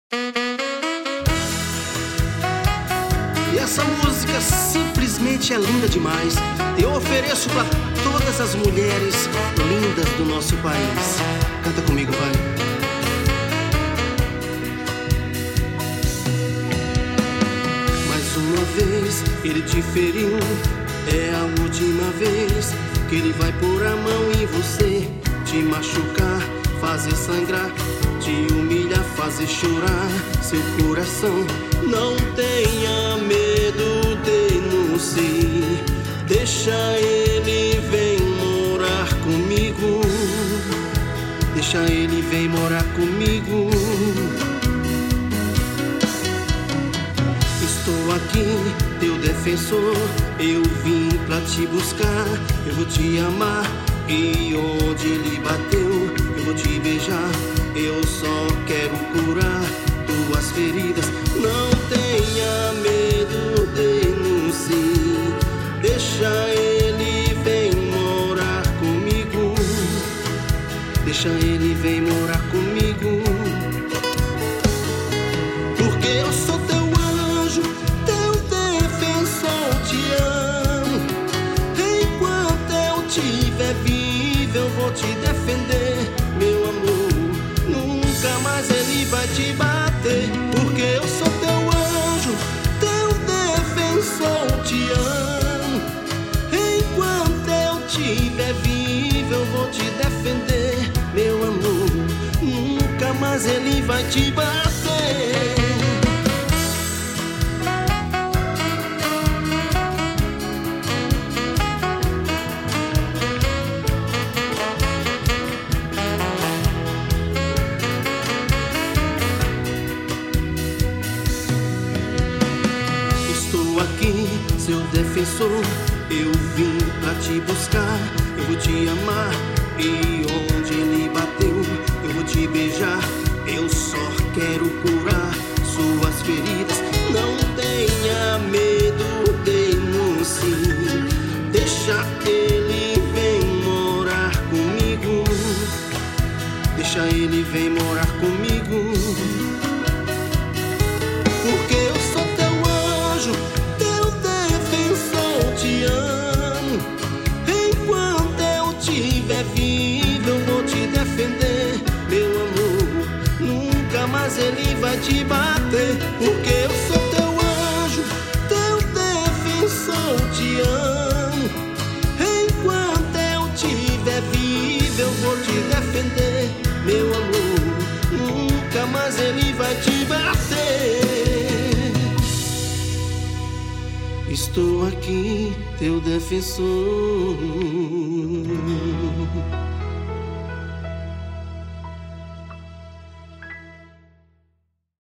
E essa música simplesmente é linda demais. Eu ofereço pra todas as mulheres lindas do nosso país. Canta comigo, vai. Mais uma vez ele te feriu, é a última vez que ele vai pôr a mão em você, te machucar, fazer sangrar, te humilhar, fazer chorar seu coração. Não tenha medo, denuncie, deixa ele vem morar comigo, deixa ele vem morar comigo. Estou aqui, teu defensor, eu vim pra te buscar, eu vou te amar, e onde ele bateu, eu vou te beijar, eu só quero curar tuas feridas. Não tenha medo, denuncie, deixa ele vem morar comigo, deixa ele vem morar comigo. Porque eu sou teu anjo, teu defensor, te amo. Enquanto eu tiver vivo, eu vou te defender, meu amor. Nunca mais ele vai te bater. Porque eu sou teu anjo, teu defensor, te amo. Enquanto eu tiver vivo, eu vou te defender, meu amor. Nunca mais ele vai te bater. Aqui, seu defensor, eu vim pra te buscar, eu vou te amar, e onde ele bateu, eu vou te beijar, eu só quero curar suas feridas. Não tenha medo, denuncie, deixa ele vem morar comigo, deixa ele vem morar comigo. Porque eu sou teu anjo, te amo. Enquanto eu tiver vivo, eu vou te defender, meu amor. Nunca mais ele vai te bater. Porque eu sou teu anjo, teu defensor, te amo. Enquanto eu tiver vivo, eu vou te defender, meu amor. Nunca mais ele vai te bater. Estou aqui, teu defensor.